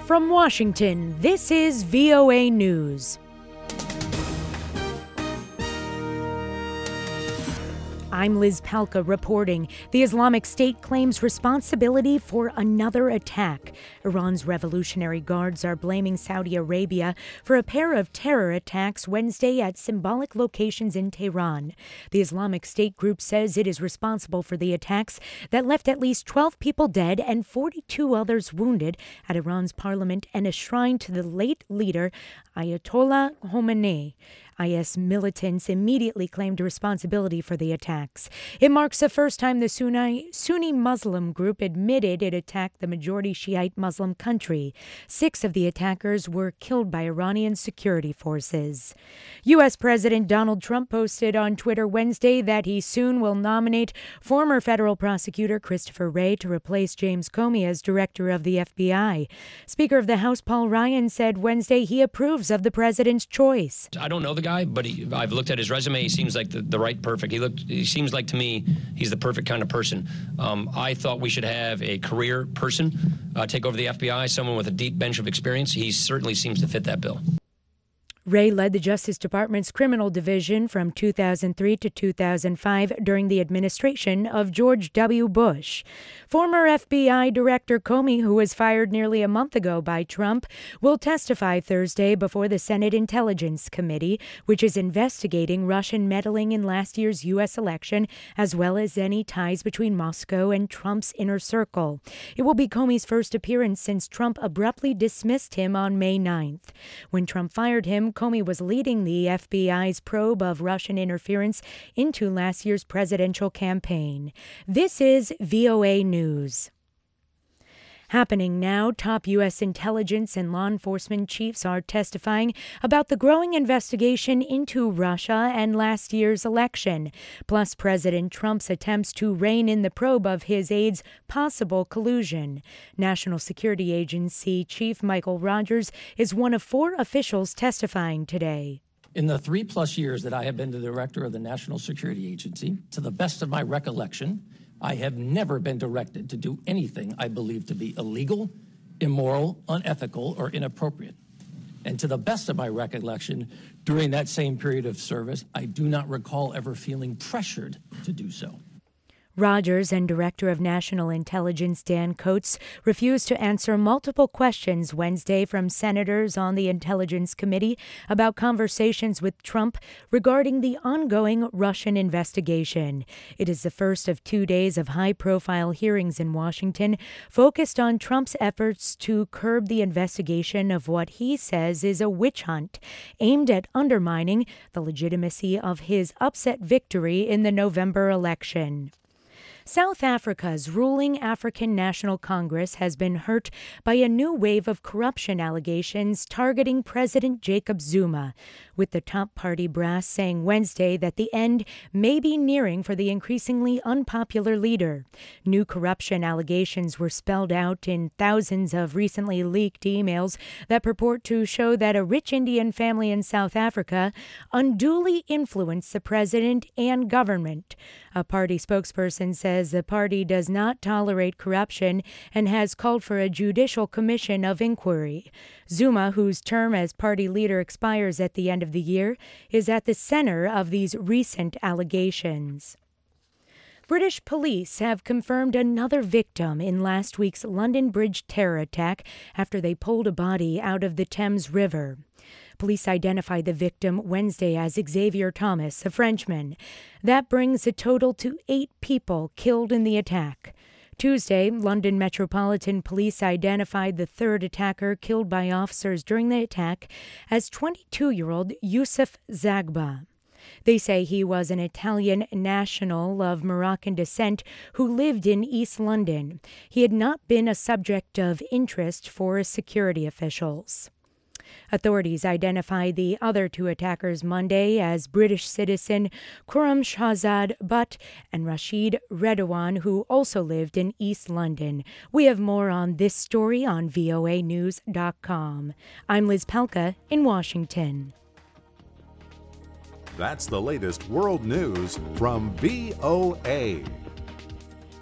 From Washington, this is VOA News. I'm Liz Palka reporting. The Islamic State claims responsibility for another attack. Iran's Revolutionary Guards are blaming Saudi Arabia for a pair of terror attacks Wednesday at symbolic locations in Tehran. The Islamic State group says it is responsible for the attacks that left at least 12 people dead and 42 others wounded at Iran's parliament and a shrine to the late leader Ayatollah Khomeini. IS militants immediately claimed responsibility for the attacks. It marks the first time the Sunni Muslim group admitted it attacked the majority Shiite Muslim country. 6 of the attackers were killed by Iranian security forces. U.S. President Donald Trump posted on Twitter Wednesday that he soon will nominate former federal prosecutor Christopher Wray to replace James Comey as director of the FBI. Speaker of the House Paul Ryan said Wednesday he approves of the president's choice. I don't know the guy, but I've looked at his resume. He seems like the right perfect. He seems like to me he's the perfect kind of person. I thought we should have a career person take over the FBI, someone with a deep bench of experience. He certainly seems to fit that bill. Wray led the Justice Department's criminal division from 2003 to 2005 during the administration of George W. Bush. Former FBI Director Comey, who was fired nearly a month ago by Trump, will testify Thursday before the Senate Intelligence Committee, which is investigating Russian meddling in last year's U.S. election, as well as any ties between Moscow and Trump's inner circle. It will be Comey's first appearance since Trump abruptly dismissed him on May 9th. When Trump fired him, Comey was leading the FBI's probe of Russian interference into last year's presidential campaign. This is VOA News. Happening now, top U.S. intelligence and law enforcement chiefs are testifying about the growing investigation into Russia and last year's election, plus President Trump's attempts to rein in the probe of his aides' possible collusion. National Security Agency Chief Michael Rogers is one of 4 officials testifying today. In the 3+ years that I have been the director of the National Security Agency, to the best of my recollection, I have never been directed to do anything I believe to be illegal, immoral, unethical, or inappropriate. And to the best of my recollection, during that same period of service, I do not recall ever feeling pressured to do so. Rogers and Director of National Intelligence Dan Coats refused to answer multiple questions Wednesday from senators on the Intelligence Committee about conversations with Trump regarding the ongoing Russian investigation. It is the first of 2 days of high-profile hearings in Washington focused on Trump's efforts to curb the investigation of what he says is a witch hunt aimed at undermining the legitimacy of his upset victory in the November election. South Africa's ruling African National Congress has been hurt by a new wave of corruption allegations targeting President Jacob Zuma, with the top party brass saying Wednesday that the end may be nearing for the increasingly unpopular leader. New corruption allegations were spelled out in thousands of recently leaked emails that purport to show that a rich Indian family in South Africa unduly influenced the president and government. A party spokesperson says the party does not tolerate corruption and has called for a judicial commission of inquiry. Zuma, whose term as party leader expires at the end of the year, is at the center of these recent allegations. British police have confirmed another victim in last week's London Bridge terror attack after they pulled a body out of the Thames River. Police identified the victim Wednesday as Xavier Thomas, a Frenchman. That brings a total to 8 people killed in the attack. Tuesday, London Metropolitan Police identified the third attacker killed by officers during the attack as 22-year-old Yusuf Zagba. They say he was an Italian national of Moroccan descent who lived in East London. He had not been a subject of interest for security officials. Authorities identified the other 2 attackers Monday as British citizen Khurram Shahzad Butt and Rashid Redouane, who also lived in East London. We have more on this story on voanews.com. I'm Liz Palka in Washington. That's the latest world news from VOA.